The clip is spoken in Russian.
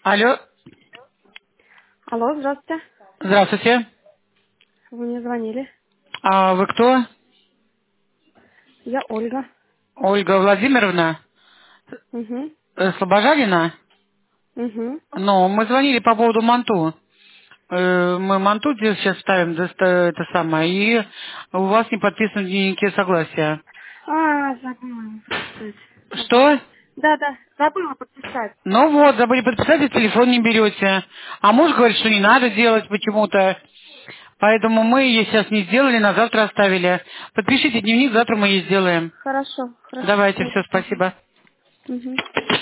Алло, Алло, здравствуйте. здравствуйте. Вы мне звонили. А вы кто? Я Ольга. Ольга Владимировна Угу. Слобожанина? Угу. Ну, мы звонили по поводу манту. Мы манту здесь сейчас ставим, это самое, и у вас не подписаны дневники согласия. Забыла подписать. Что? Да, забыла подписать. Ну вот, забыли подписать, и телефон не берете. А муж говорит, что не надо делать почему-то. Поэтому мы ее сейчас не сделали, на завтра оставили. Подпишите дневник, завтра мы ее сделаем. Хорошо, Давайте, все, сделаю. спасибо. Угу.